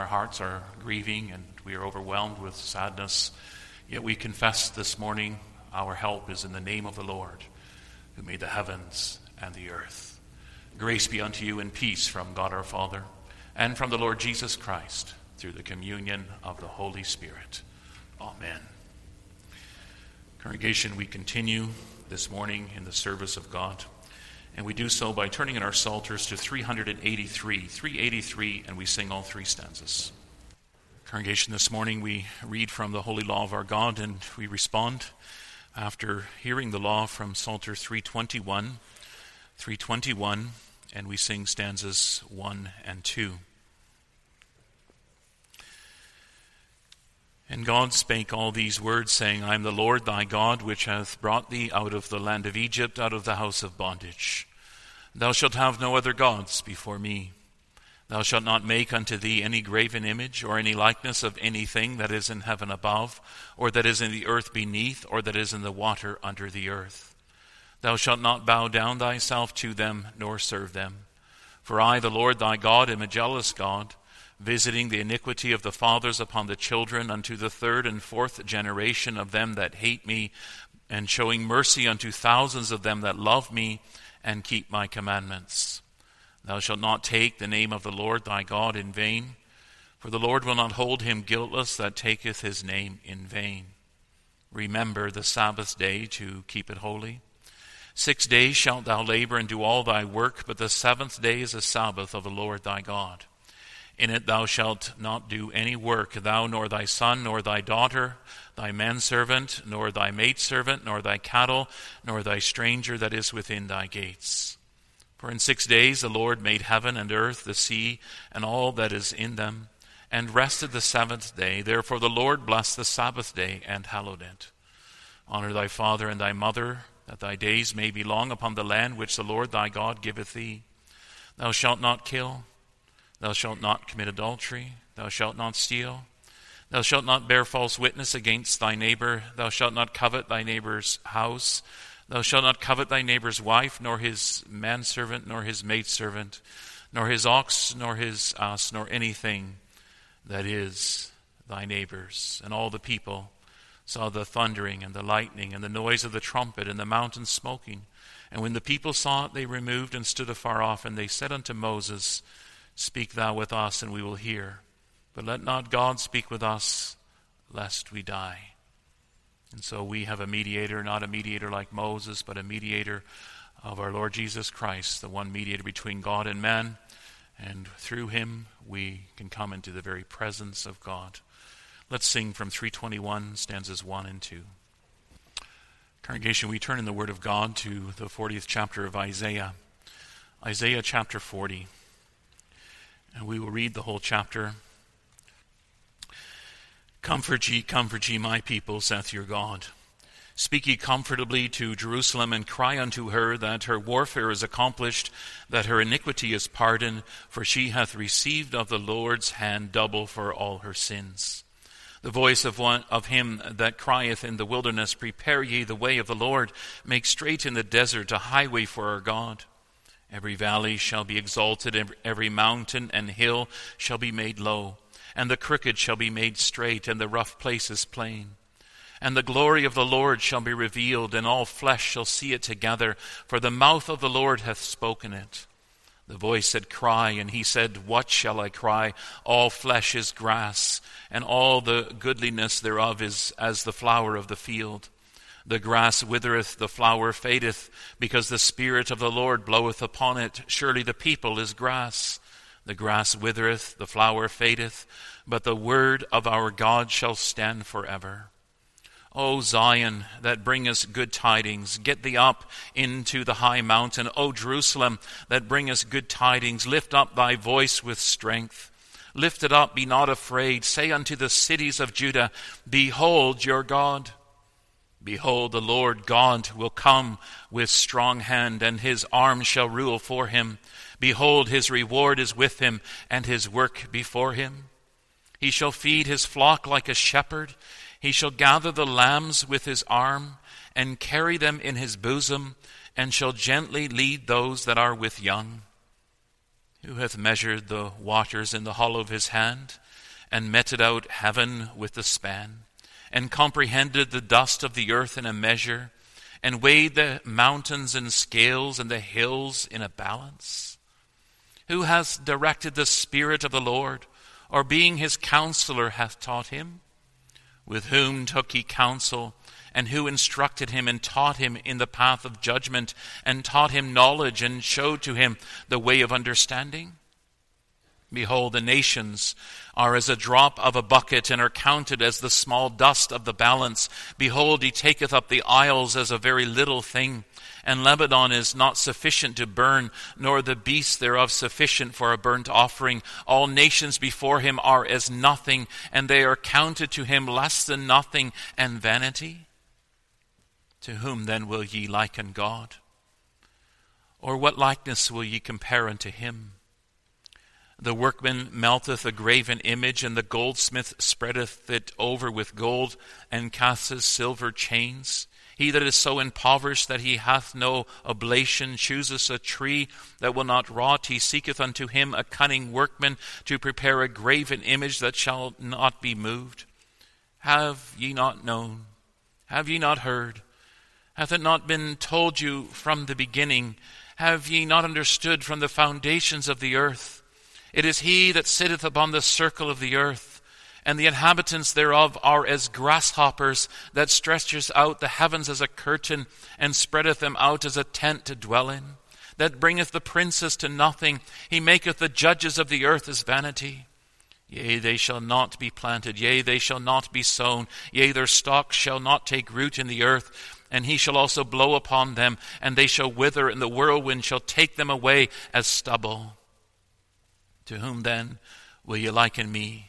Our hearts are grieving and we are overwhelmed with sadness. Yet we confess this morning our help is in the name of the Lord, who made the heavens and the earth. Grace be unto you and peace from God our Father and from the Lord Jesus Christ through the communion of the Holy Spirit. Amen. Congregation, we continue this morning in the service of God. And we do so by turning in our psalters to 383, and we sing all three stanzas. Congregation, this morning we read from the holy law of our God, and we respond after hearing the law from Psalter 321, and we sing stanzas 1 and 2. And God spake all these words, saying, I am the Lord thy God, which hath brought thee out of the land of Egypt, out of the house of bondage. Thou shalt have no other gods before me. Thou shalt not make unto thee any graven image, or any likeness of anything that is in heaven above, or that is in the earth beneath, or that is in the water under the earth. Thou shalt not bow down thyself to them, nor serve them. For I, the Lord thy God, am a jealous God, visiting the iniquity of the fathers upon the children unto the third and fourth generation of them that hate me, and showing mercy unto thousands of them that love me and keep my commandments. Thou shalt not take the name of the Lord thy God in vain, for the Lord will not hold him guiltless that taketh his name in vain. Remember the Sabbath day to keep it holy. 6 days shalt thou labor and do all thy work, but the seventh day is a Sabbath of the Lord thy God. In it thou shalt not do any work, thou nor thy son, nor thy daughter, thy manservant, nor thy maidservant, nor thy cattle, nor thy stranger that is within thy gates. For in 6 days the Lord made heaven and earth, the sea, and all that is in them, and rested the seventh day. Therefore the Lord blessed the Sabbath day and hallowed it. Honor thy father and thy mother, that thy days may be long upon the land which the Lord thy God giveth thee. Thou shalt not kill. Thou shalt not commit adultery. Thou shalt not steal. Thou shalt not bear false witness against thy neighbor. Thou shalt not covet thy neighbor's house. Thou shalt not covet thy neighbor's wife, nor his manservant, nor his maidservant, nor his ox, nor his ass, nor anything that is thy neighbor's. And all the people saw the thundering and the lightning and the noise of the trumpet and the mountain smoking. And when the people saw it, they removed and stood afar off, and they said unto Moses, Speak thou with us, and we will hear. But let not God speak with us, lest we die. And so we have a mediator, not a mediator like Moses, but a mediator of our Lord Jesus Christ, the one mediator between God and man. And through him we can come into the very presence of God. Let's sing from 321, stanzas 1 and 2. Congregation, we turn in the Word of God to the 40th chapter of Isaiah. Isaiah chapter 40. And we will read the whole chapter. Comfort ye, my people, saith your God. Speak ye comfortably to Jerusalem, and cry unto her that her warfare is accomplished, that her iniquity is pardoned, for she hath received of the Lord's hand double for all her sins. The voice of him that crieth in the wilderness, Prepare ye the way of the Lord, make straight in the desert a highway for our God. Every valley shall be exalted, every mountain and hill shall be made low, and the crooked shall be made straight, and the rough places plain. And the glory of the Lord shall be revealed, and all flesh shall see it together, for the mouth of the Lord hath spoken it. The voice said, Cry, and he said, What shall I cry? All flesh is grass, and all the goodliness thereof is as the flower of the field. The grass withereth, the flower fadeth, because the Spirit of the Lord bloweth upon it. Surely the people is grass. The grass withereth, the flower fadeth, but the word of our God shall stand forever. O Zion, that bringest good tidings, get thee up into the high mountain. O Jerusalem, that bringest good tidings, lift up thy voice with strength. Lift it up, be not afraid. Say unto the cities of Judah, Behold your God. Behold, the Lord God will come with strong hand, and his arm shall rule for him. Behold, his reward is with him, and his work before him. He shall feed his flock like a shepherd. He shall gather the lambs with his arm, and carry them in his bosom, and shall gently lead those that are with young. Who hath measured the waters in the hollow of his hand, and meted out heaven with the span, and comprehended the dust of the earth in a measure, and weighed the mountains in scales and the hills in a balance? Who hath directed the Spirit of the Lord, or being his counselor hath taught him? With whom took he counsel, and who instructed him and taught him in the path of judgment, and taught him knowledge, and showed to him the way of understanding? Behold, the nations are as a drop of a bucket, and are counted as the small dust of the balance. Behold, he taketh up the isles as a very little thing. And Lebanon is not sufficient to burn, nor the beasts thereof sufficient for a burnt offering. All nations before him are as nothing, and they are counted to him less than nothing and vanity. To whom then will ye liken God? Or what likeness will ye compare unto him? The workman melteth a graven image, and the goldsmith spreadeth it over with gold, and casteth silver chains. He that is so impoverished that he hath no oblation chooseth a tree that will not rot. He seeketh unto him a cunning workman to prepare a graven image that shall not be moved. Have ye not known? Have ye not heard? Hath it not been told you from the beginning? Have ye not understood from the foundations of the earth? It is he that sitteth upon the circle of the earth, and the inhabitants thereof are as grasshoppers, that stretcheth out the heavens as a curtain, and spreadeth them out as a tent to dwell in, that bringeth the princes to nothing. He maketh the judges of the earth as vanity. Yea, they shall not be planted, yea, they shall not be sown, yea, their stalks shall not take root in the earth. And he shall also blow upon them, and they shall wither, and the whirlwind shall take them away as stubble. To whom then will ye liken me?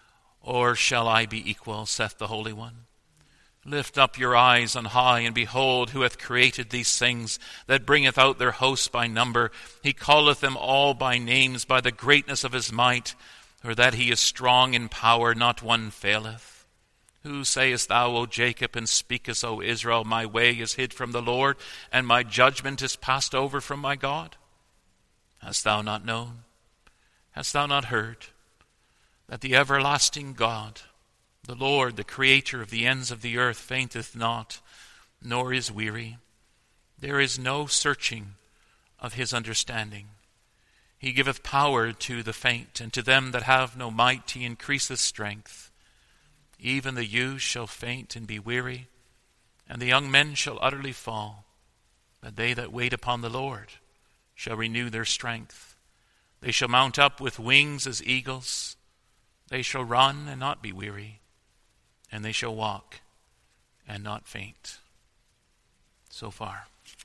Or shall I be equal, saith the Holy One? Lift up your eyes on high, and behold, who hath created these things, that bringeth out their hosts by number. He calleth them all by names, by the greatness of his might, or that he is strong in power, not one faileth. Who sayest thou, O Jacob, and speakest, O Israel, my way is hid from the Lord, and my judgment is passed over from my God? Hast thou not known? Hast thou not heard? That the everlasting God, the Lord, the Creator of the ends of the earth, fainteth not, nor is weary. There is no searching of his understanding. He giveth power to the faint, and to them that have no might he increaseth strength. Even the youth shall faint and be weary, and the young men shall utterly fall. But they that wait upon the Lord shall renew their strength. They shall mount up with wings as eagles. They shall run and not be weary, and they shall walk and not faint. So far.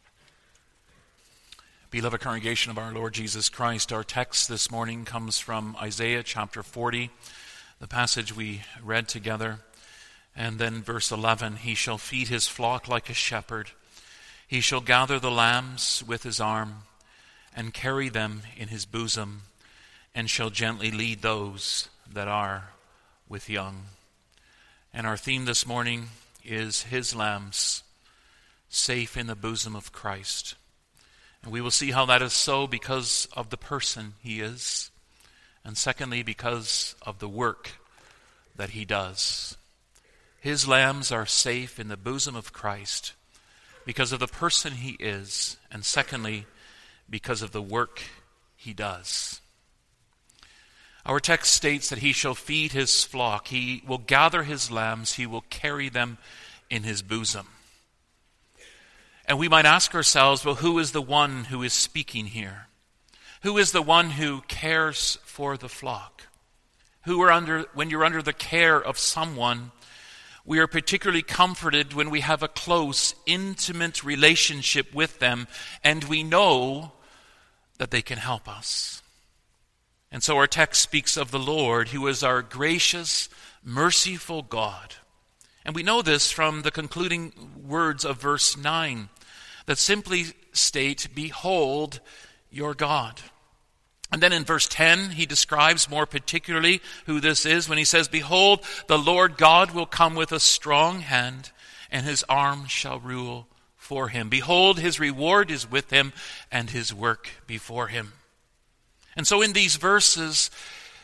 Beloved congregation of our Lord Jesus Christ, our text this morning comes from Isaiah chapter 40, the passage we read together. And then verse 11, he shall feed his flock like a shepherd. He shall gather the lambs with his arm, and carry them in his bosom, and shall gently lead those that are with young. And our theme this morning is his lambs, safe in the bosom of Christ. And we will see how that is so because of the person he is, and secondly, because of the work that he does. His lambs are safe in the bosom of Christ because of the person he is, and secondly, because of the work he does. Our text states that he shall feed his flock. He will gather his lambs. He will carry them in his bosom. And we might ask ourselves, well, who is the one who is speaking here? Who is the one who cares for the flock? When you're under the care of someone, we are particularly comforted when we have a close, intimate relationship with them, and we know that they can help us. And so our text speaks of the Lord, who is our gracious, merciful God. And we know this from the concluding words of verse 9, that simply state, behold your God. And then in verse 10, he describes more particularly who this is when he says, behold, the Lord God will come with a strong hand, and his arm shall rule for him. Behold, his reward is with him, and his work before him. And so in these verses,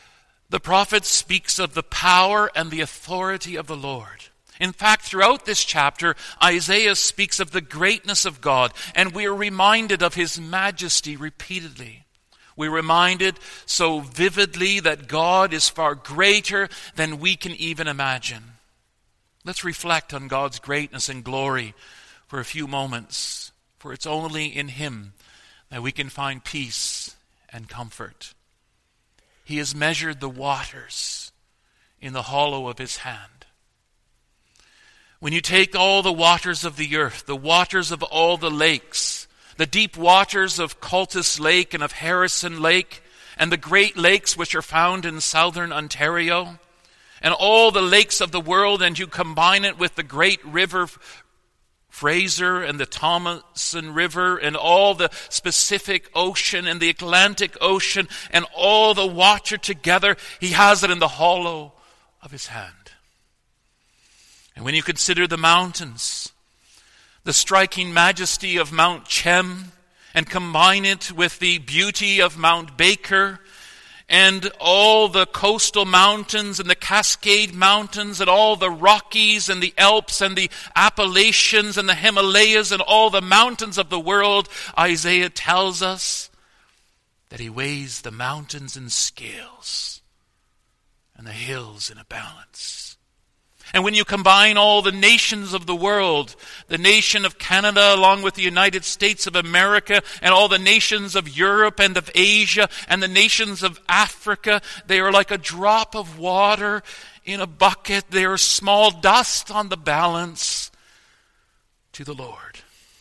The prophet speaks of the power and the authority of the Lord. In fact, throughout this chapter, Isaiah speaks of the greatness of God, and we are reminded of his majesty repeatedly. We're reminded so vividly that God is far greater than we can even imagine. Let's reflect on God's greatness and glory for a few moments, for it's only in him that we can find peace and comfort. He has measured the waters in the hollow of his hand. When you take all the waters of the earth, the waters of all the lakes, the deep waters of Cultus Lake and of Harrison Lake, and the great lakes which are found in southern Ontario, and all the lakes of the world, and you combine it with the great river Fraser and the Thomason River and all the Pacific Ocean and the Atlantic Ocean and all the water together, he has it in the hollow of his hand. And when you consider the mountains, the striking majesty of Mount Chem, and combine it with the beauty of Mount Baker, and all the coastal mountains and the Cascade Mountains and all the Rockies and the Alps and the Appalachians and the Himalayas and all the mountains of the world, Isaiah tells us that he weighs the mountains in scales and the hills in a balance. And when you combine all the nations of the world, the nation of Canada along with the United States of America and all the nations of Europe and of Asia and the nations of Africa, they are like a drop of water in a bucket. They are small dust on the balance to the Lord.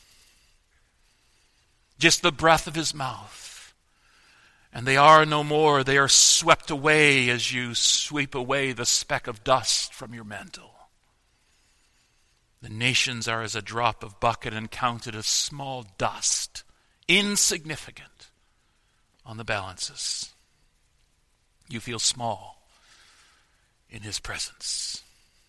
Just the breath of his mouth. And they are no more. They are swept away as you sweep away the speck of dust from your mantle. The nations are as a drop of bucket and counted as small dust, insignificant on the balances. You feel small in his presence.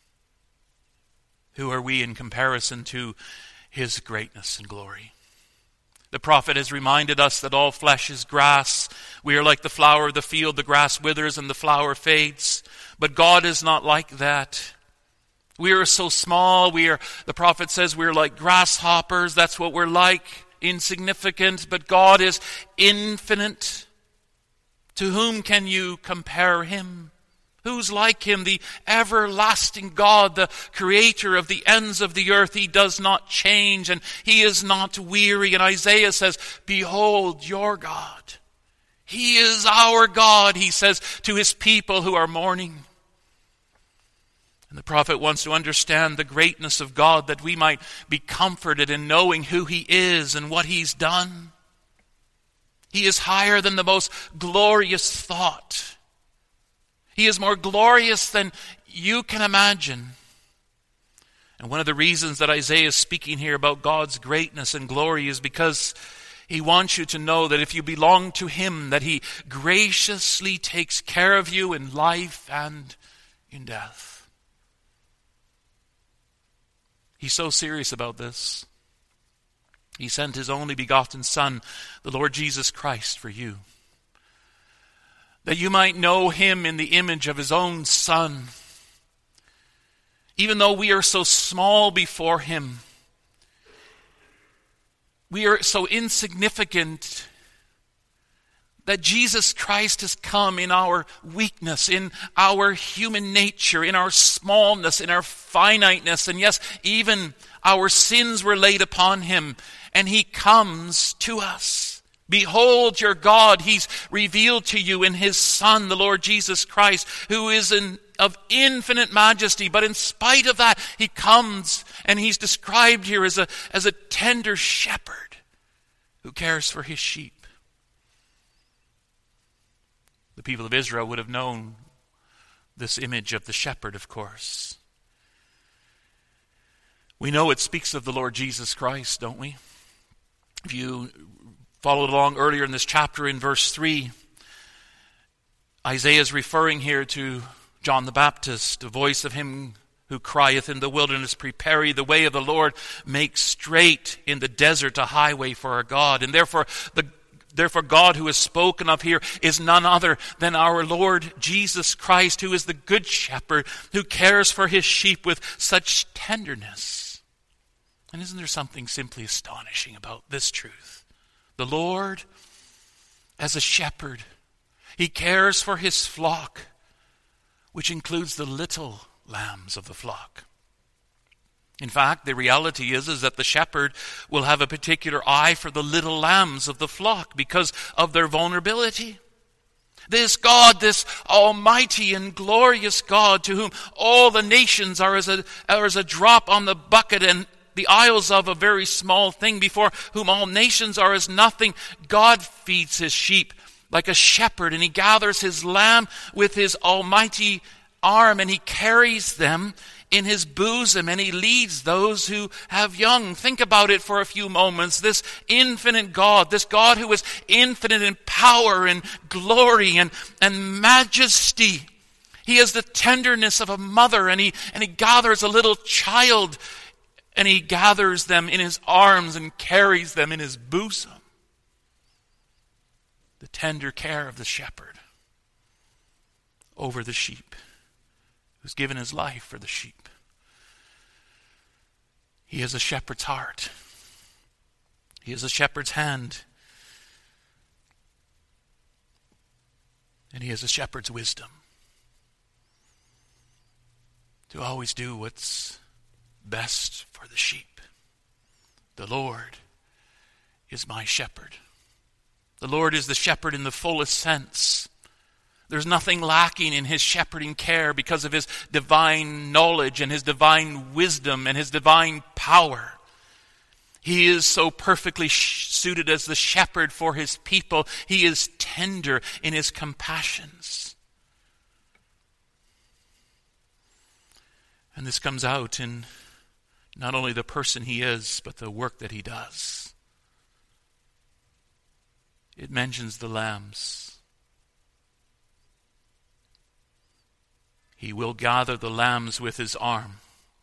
Who are we in comparison to his greatness and glory? The prophet has reminded us that all flesh is grass. We are like the flower of the field. The grass withers and the flower fades. But God is not like that. We are so small. The prophet says we're like grasshoppers. That's what we're like. Insignificant. But God is infinite. To whom can you compare him? Who's like him? The everlasting God, the creator of the ends of the earth. He does not change and he is not weary. And Isaiah says, behold your God. He is our God, he says to his people who are mourning. And the prophet wants to understand the greatness of God that we might be comforted in knowing who he is and what he's done. He is higher than the most glorious thought. He is more glorious than you can imagine. And one of the reasons that Isaiah is speaking here about God's greatness and glory is because he wants you to know that if you belong to him, that he graciously takes care of you in life and in death. He's so serious about this. He sent his only begotten Son, the Lord Jesus Christ, for you, that you might know him in the image of his own Son. Even though we are so small before him, we are so insignificant that Jesus Christ has come in our weakness, in our human nature, in our smallness, in our finiteness, and yes, even our sins were laid upon him, and he comes to us. Behold your God, he's revealed to you in his Son, the Lord Jesus Christ, who is of infinite majesty. But in spite of that, he comes and he's described here as a tender shepherd who cares for his sheep. The people of Israel would have known this image of the shepherd, of course. We know it speaks of the Lord Jesus Christ, don't we? If you followed along earlier in this chapter in verse 3, Isaiah is referring here to John the Baptist, the voice of him who crieth in the wilderness, prepare ye the way of the Lord, make straight in the desert a highway for our God. And therefore the Therefore, God who is spoken of here is none other than our Lord Jesus Christ, who is the good shepherd, who cares for his sheep with such tenderness. And isn't there something simply astonishing about this truth? The Lord, as a shepherd, he cares for his flock, which includes the little lambs of the flock. In fact, the reality is that the shepherd will have a particular eye for the little lambs of the flock because of their vulnerability. This God, this almighty and glorious God, to whom all the nations are as a drop on the bucket and the isles of a very small thing, before whom all nations are as nothing, God feeds his sheep like a shepherd, and he gathers his lamb with his almighty arm, and he carries them in his bosom, and he leads those who have young. Think about it for a few moments. This infinite God, this God who is infinite in power and glory and majesty. He has the tenderness of a mother, and he gathers a little child, and he gathers them in his arms and carries them in his bosom. The tender care of the shepherd over the sheep, who's given his life for the sheep. He has a shepherd's heart. He has a shepherd's hand. And he has a shepherd's wisdom to always do what's best for the sheep. The Lord is my shepherd. The Lord is the shepherd in the fullest sense. There's nothing lacking in his shepherding care because of his divine knowledge and his divine wisdom and his divine power. He is so perfectly suited as the shepherd for his people. He is tender in his compassions. And this comes out in not only the person he is, but the work that he does. It mentions the lambs. He will gather the lambs with his arm.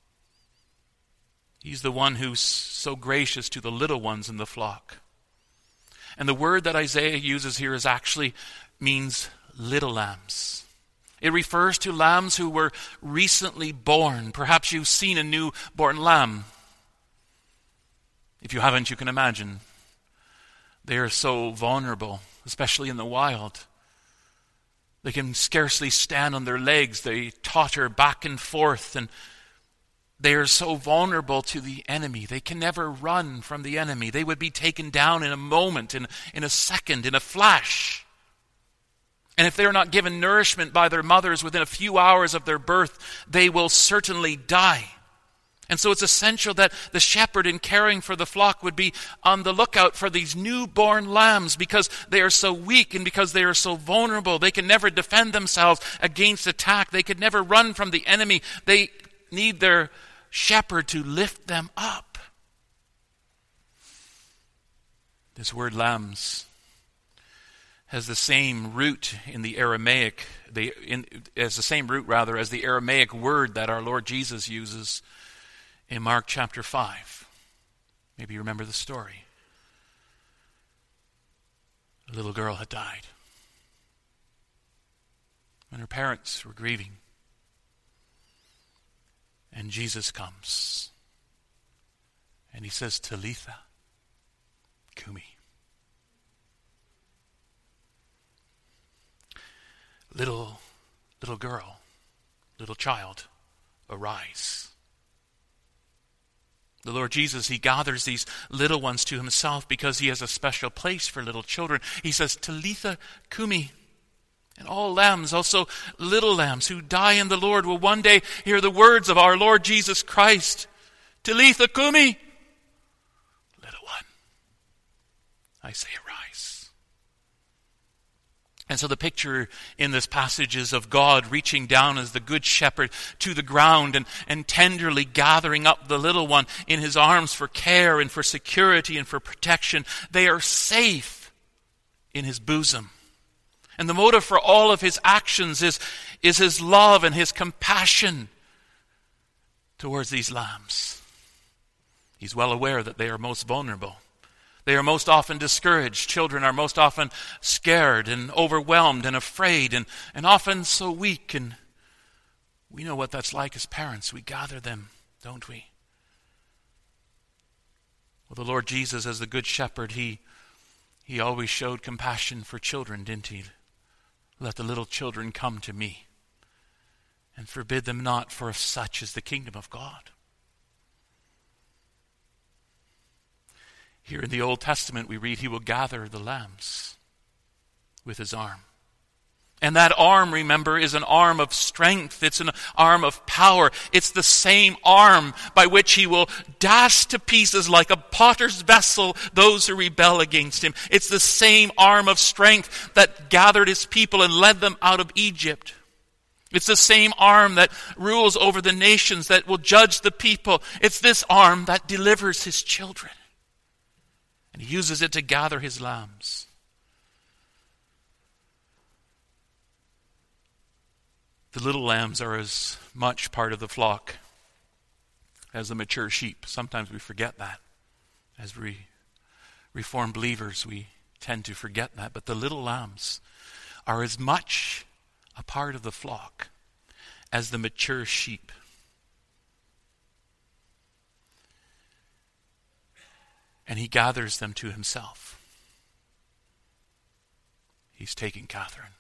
He's the one who's so gracious to the little ones in the flock. And the word that Isaiah uses here actually means little lambs. It refers to lambs who were recently born. Perhaps you've seen a newborn lamb. If you haven't, you can imagine. They are so vulnerable, especially in the wild. They can scarcely stand on their legs. They totter back and forth, and they are so vulnerable to the enemy. They can never run from the enemy. They would be taken down in a moment, in a second, in a flash. And if they're not given nourishment by their mothers within a few hours of their birth, they will certainly die. And so it's essential that the shepherd, in caring for the flock, would be on the lookout for these newborn lambs because they are so weak and because they are so vulnerable. They can never defend themselves against attack. They could never run from the enemy. They need their shepherd to lift them up. This word lambs has the same root in the Aramaic, as the Aramaic word that our Lord Jesus uses in Mark chapter 5. Maybe you remember the story. A little girl had died, and her parents were grieving. And Jesus comes, and he says, Talitha Kumi. Little girl, little child, arise. The Lord Jesus, he gathers these little ones to himself because he has a special place for little children. He says, Talitha Kumi. And all lambs, also little lambs who die in the Lord, will one day hear the words of our Lord Jesus Christ. Talitha Kumi. Little one, I say arise. And so the picture in this passage is of God reaching down as the good shepherd to the ground and tenderly gathering up the little one in his arms for care and for security and for protection. They are safe in his bosom. And the motive for all of his actions is his love and his compassion towards these lambs. He's well aware that they are most vulnerable, They are most often discouraged. Children are most often scared and overwhelmed and afraid and often so weak. And we know what that's like as parents. We gather them, don't we? Well, the Lord Jesus, as the Good Shepherd, He always showed compassion for children, didn't He? Let the little children come to me, and forbid them not, for of such is the kingdom of God. Here in the Old Testament we read He will gather the lambs with His arm. And that arm, remember, is an arm of strength. It's an arm of power. It's the same arm by which He will dash to pieces like a potter's vessel those who rebel against Him. It's the same arm of strength that gathered His people and led them out of Egypt. It's the same arm that rules over the nations, that will judge the people. It's this arm that delivers His children. And He uses it to gather His lambs. The little lambs are as much part of the flock as the mature sheep. Sometimes we forget that. As Reformed believers, we tend to forget that. But the little lambs are as much a part of the flock as the mature sheep. And He gathers them to Himself. He's taking Catherine.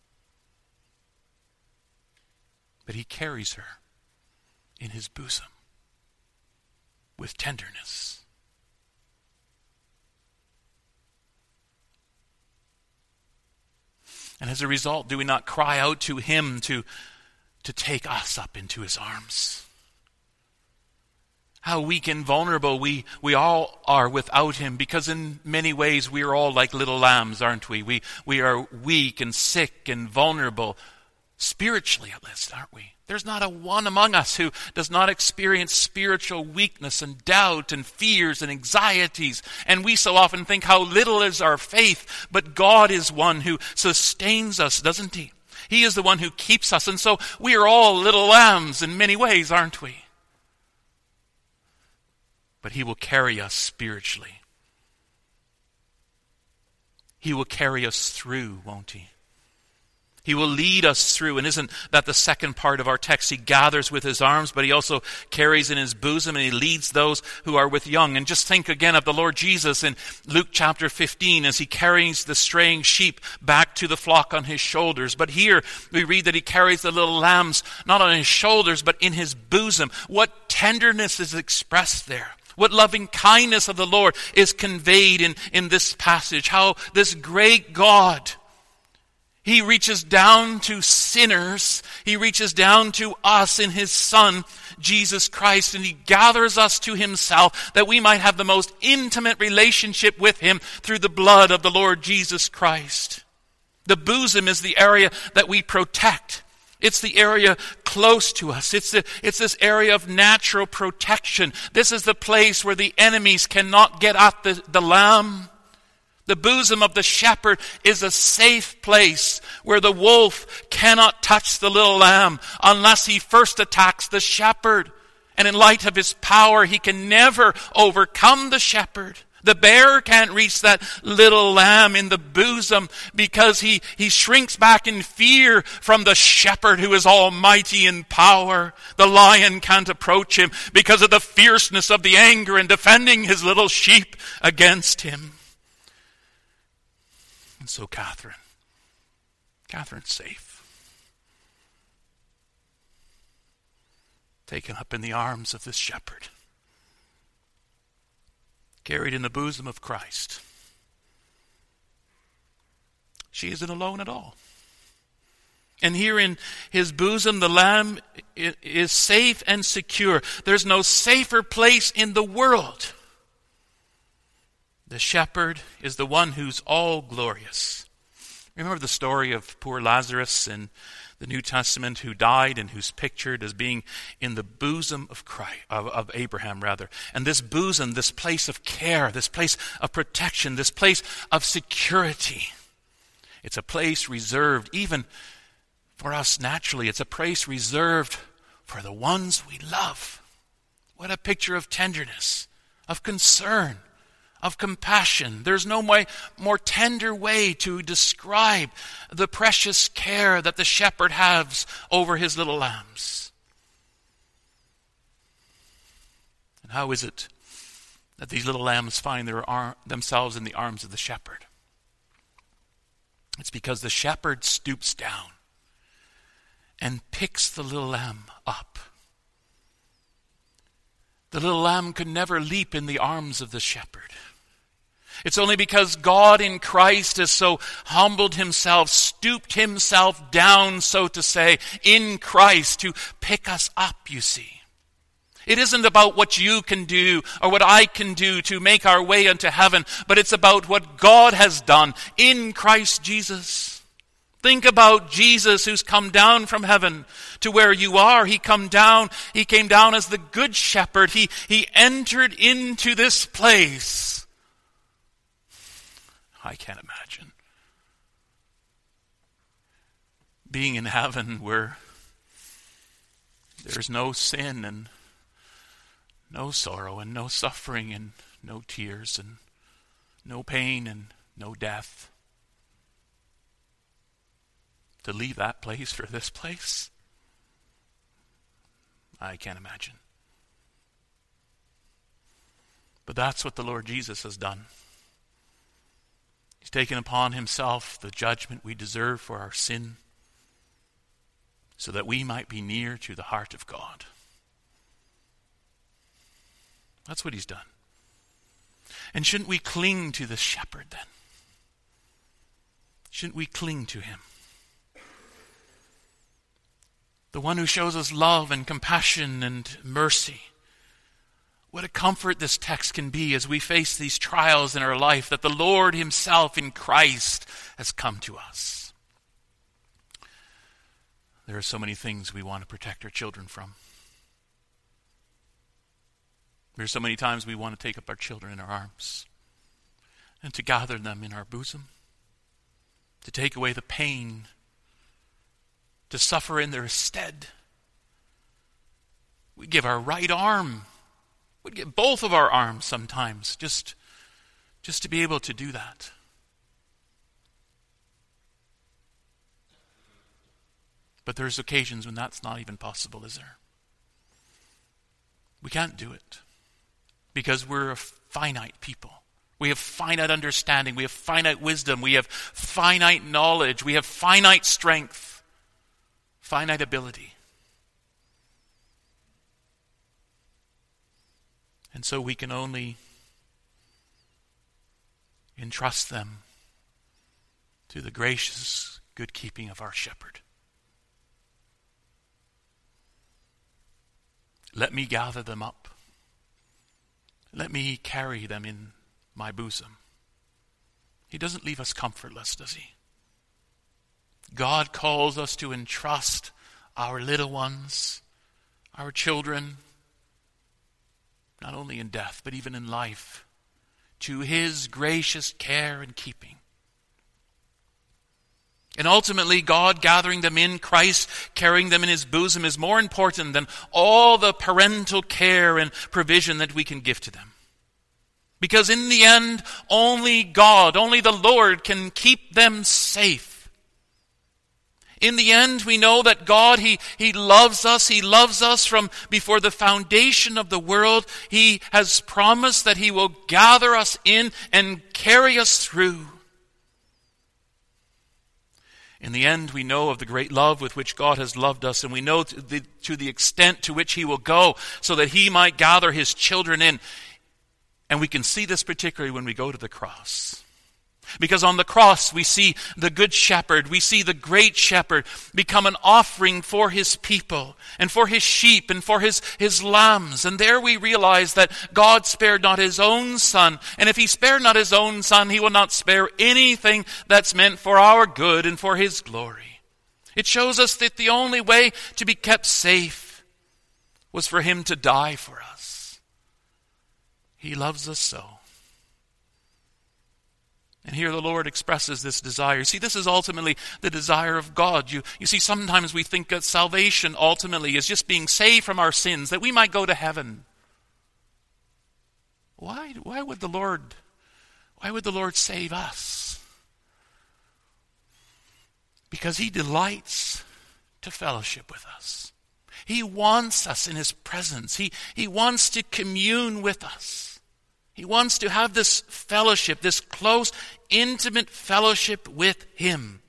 But He carries her in His bosom with tenderness. And as a result, do we not cry out to Him to take us up into His arms? How weak and vulnerable we all are without Him, because in many ways we are all like little lambs, aren't we? We are weak and sick and vulnerable, spiritually at least, aren't we? There's not a one among us who does not experience spiritual weakness and doubt and fears and anxieties. And we so often think how little is our faith, but God is one who sustains us, doesn't He? He is the one who keeps us. And so we are all little lambs in many ways, aren't we? But He will carry us spiritually. He will carry us through, won't He? He will lead us through. And isn't that the second part of our text? He gathers with His arms, but He also carries in His bosom, and He leads those who are with young. And just think again of the Lord Jesus in Luke chapter 15 as He carries the straying sheep back to the flock on His shoulders. But here we read that He carries the little lambs not on His shoulders, but in His bosom. What tenderness is expressed there. What loving kindness of the Lord is conveyed in this passage. How this great God, He reaches down to sinners. He reaches down to us in His Son, Jesus Christ, and He gathers us to Himself that we might have the most intimate relationship with Him through the blood of the Lord Jesus Christ. The bosom is the area that we protect. It's the area close to us. It's this area of natural protection. This is the place where the enemies cannot get at the lamb. The bosom of the shepherd is a safe place where the wolf cannot touch the little lamb unless he first attacks the shepherd. And in light of his power, he can never overcome the shepherd. The bear can't reach that little lamb in the bosom because he shrinks back in fear from the shepherd who is almighty in power. The lion can't approach him because of the fierceness of the anger and defending his little sheep against him. And so Catherine's safe. Taken up in the arms of this shepherd. Carried in the bosom of Christ. She isn't alone at all. And here in His bosom, the lamb is safe and secure. There's no safer place in the world. The shepherd is the one who's all glorious. Remember the story of poor Lazarus in the New Testament, who died and who's pictured as being in the bosom of Christ, of Abraham rather. And this bosom, this place of care, this place of protection, this place of security, it's a place reserved even for us naturally. It's a place reserved for the ones we love. What a picture of tenderness, of concern, of compassion. There's no more tender way to describe the precious care that the shepherd has over his little lambs. And how is it that these little lambs find themselves in the arms of the shepherd? It's because the shepherd stoops down and picks the little lamb up. The little lamb could never leap in the arms of the shepherd. It's only because God in Christ has so humbled himself, stooped himself down, so to say, in Christ to pick us up, you see. It isn't about what you can do or what I can do to make our way unto heaven, but it's about what God has done in Christ Jesus. Think about Jesus who's come down from heaven to where you are. He came down as the good shepherd. He entered into this place. I can't imagine being in heaven where there's no sin and no sorrow and no suffering and no tears and no pain and no death. To leave that place for this place? I can't imagine. But that's what the Lord Jesus has done. He's taken upon himself the judgment we deserve for our sin so that we might be near to the heart of God. That's what he's done. And shouldn't we cling to the shepherd then? Shouldn't we cling to him? The one who shows us love and compassion and mercy. What a comfort this text can be as we face these trials in our life, that the Lord himself in Christ has come to us. There are so many things we want to protect our children from. There are so many times we want to take up our children in our arms and to gather them in our bosom, to take away the pain, to suffer in their stead. We give our right arm. We'd give both of our arms sometimes just to be able to do that. But there's occasions when that's not even possible, is there? We can't do it because we're a finite people. We have finite understanding. We have finite wisdom. We have finite knowledge. We have finite strength, finite ability. And so we can only entrust them to the gracious good keeping of our shepherd. Let me gather them up. Let me carry them in my bosom. He doesn't leave us comfortless, does he? God calls us to entrust our little ones, our children, not only in death, but even in life, to his gracious care and keeping. And ultimately, God gathering them in Christ, carrying them in his bosom, is more important than all the parental care and provision that we can give to them. Because in the end, only God, only the Lord can keep them safe. In the end, we know that God, He loves us. He loves us from before the foundation of the world. He has promised that He will gather us in and carry us through. In the end, we know of the great love with which God has loved us, and we know to the extent to which He will go so that He might gather His children in. And we can see this particularly when we go to the cross. Because on the cross we see the good shepherd, we see the great shepherd become an offering for his people and for his sheep and for his lambs. And there we realize that God spared not his own son. And if he spared not his own son, he will not spare anything that's meant for our good and for his glory. It shows us that the only way to be kept safe was for him to die for us. He loves us so. And here the Lord expresses this desire. See, this is ultimately the desire of God. You see, sometimes we think that salvation ultimately is just being saved from our sins, that we might go to heaven. Why would the Lord Why would the Lord save us? Because he delights to fellowship with us. He wants us in his presence. He wants to commune with us. He wants to have this fellowship, this close, intimate fellowship with him.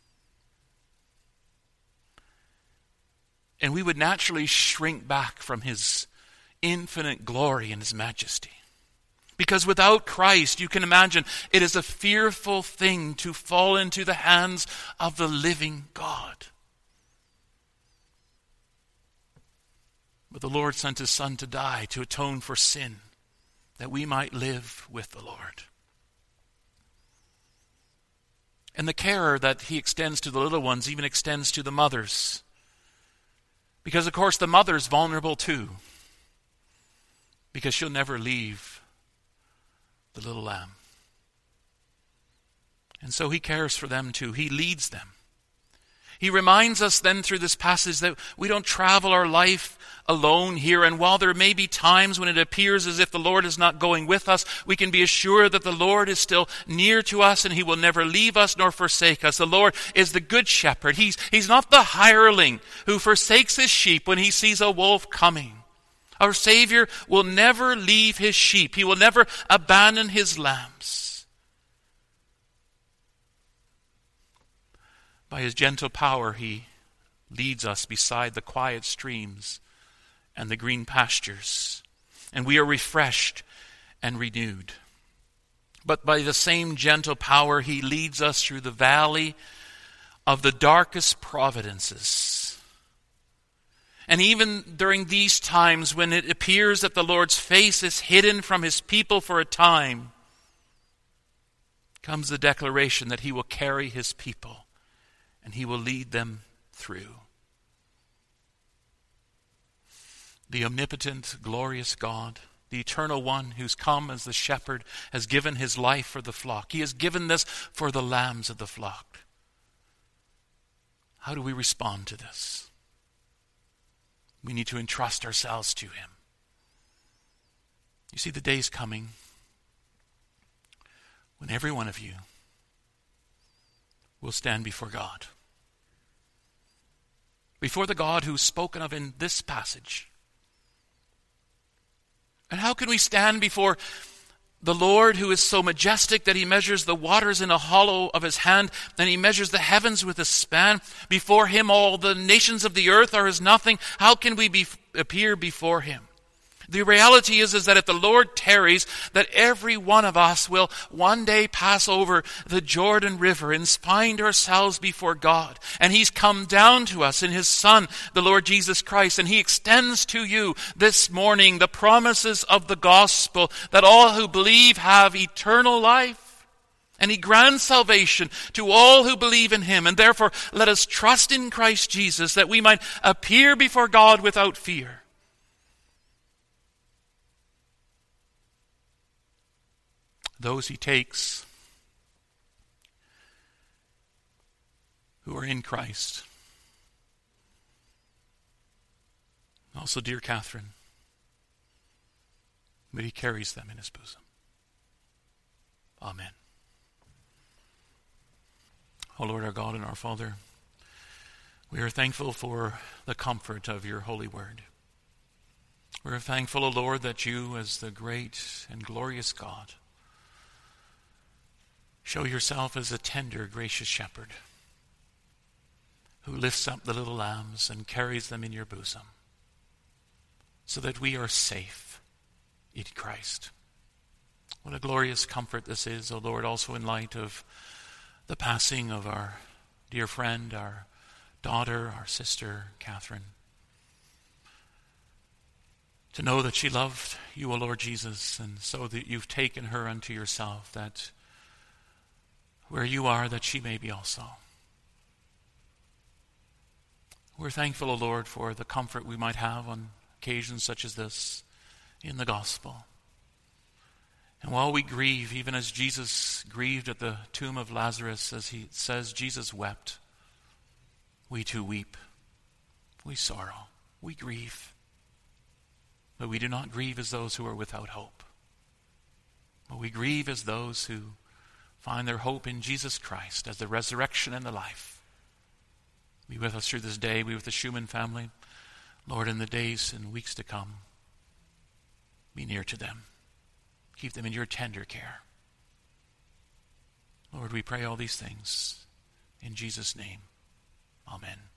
And we would naturally shrink back from his infinite glory and his majesty. Because without Christ, you can imagine, it is a fearful thing to fall into the hands of the living God. But the Lord sent his Son to die, to atone for sin, that we might live with the Lord. And the care that he extends to the little ones even extends to the mothers. Because, of course, the mother's vulnerable too. Because she'll never leave the little lamb. And so he cares for them too. He leads them. He reminds us then through this passage that we don't travel our life alone here. And while there may be times when it appears as if the Lord is not going with us, we can be assured that the Lord is still near to us and he will never leave us nor forsake us. The Lord is the good shepherd. He's not the hireling who forsakes his sheep when he sees a wolf coming. Our Savior will never leave his sheep. He will never abandon his lambs. By his gentle power, he leads us beside the quiet streams and the green pastures, and we are refreshed and renewed. But by the same gentle power, he leads us through the valley of the darkest providences. And even during these times when it appears that the Lord's face is hidden from his people for a time, comes the declaration that he will carry his people and he will lead them through. The omnipotent, glorious God, the eternal one who's come as the shepherd, has given his life for the flock. He has given this for the lambs of the flock. How do we respond to this? We need to entrust ourselves to him. You see, the day's coming when every one of you will stand before God. Before the God who's spoken of in this passage. And how can we stand before the Lord who is so majestic that he measures the waters in a hollow of his hand, and he measures the heavens with a span? Before him all the nations of the earth are as nothing. How can we appear before him? The reality is that if the Lord tarries, that every one of us will one day pass over the Jordan River and find ourselves before God. And he's come down to us in his Son, the Lord Jesus Christ. And he extends to you this morning the promises of the gospel that all who believe have eternal life. And he grants salvation to all who believe in him. And therefore, let us trust in Christ Jesus that we might appear before God without fear. Those he takes who are in Christ. Also, dear Catherine, but he carries them in his bosom. Amen. O Lord, our God and our Father, we are thankful for the comfort of your holy word. We are thankful, O Lord, that you, as the great and glorious God, show yourself as a tender, gracious shepherd who lifts up the little lambs and carries them in your bosom so that we are safe in Christ. What a glorious comfort this is, O Lord, also in light of the passing of our dear friend, our daughter, our sister, Catherine. To know that she loved you, O Lord Jesus, and so that you've taken her unto yourself, that where you are, that she may be also. We're thankful, O Lord, for the comfort we might have on occasions such as this in the gospel. And while we grieve, even as Jesus grieved at the tomb of Lazarus, as he says, Jesus wept, we too weep, we sorrow, we grieve. But we do not grieve as those who are without hope. But we grieve as those who find their hope in Jesus Christ as the resurrection and the life. Be with us through this day. Be with the Schumann family. Lord, in the days and weeks to come, be near to them. Keep them in your tender care. Lord, we pray all these things in Jesus' name. Amen.